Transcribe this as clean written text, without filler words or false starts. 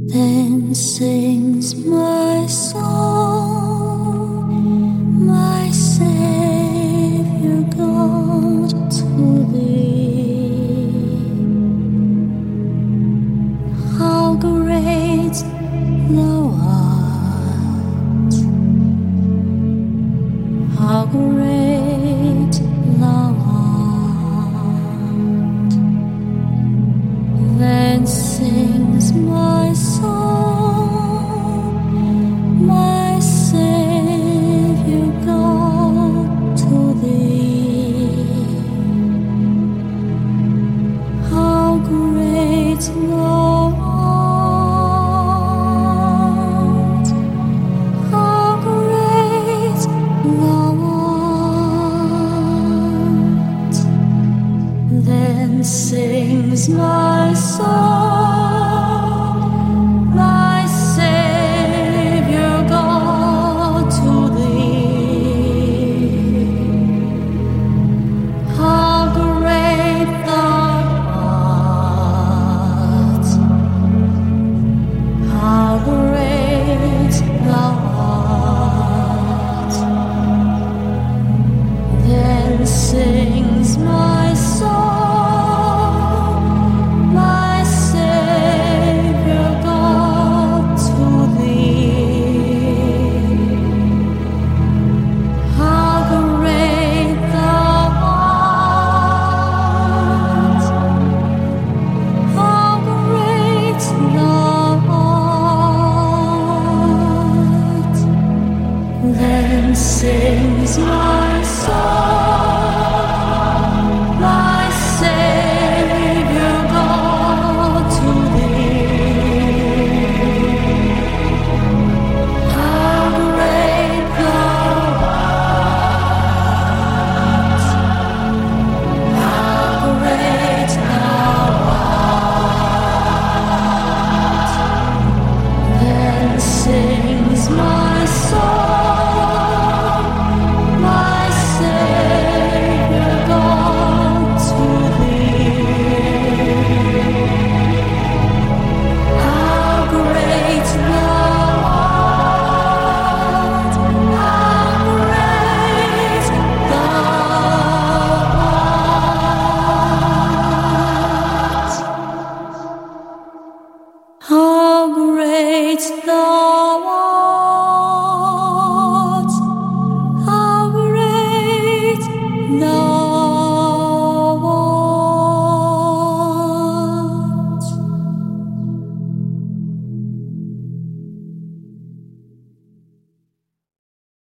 Then sings my soul, my Savior God, to thee. How great thou art, how great thou art. Then sings my soul, my Savior God, to thee. How great thou art, how great thou art. Then sings my soul,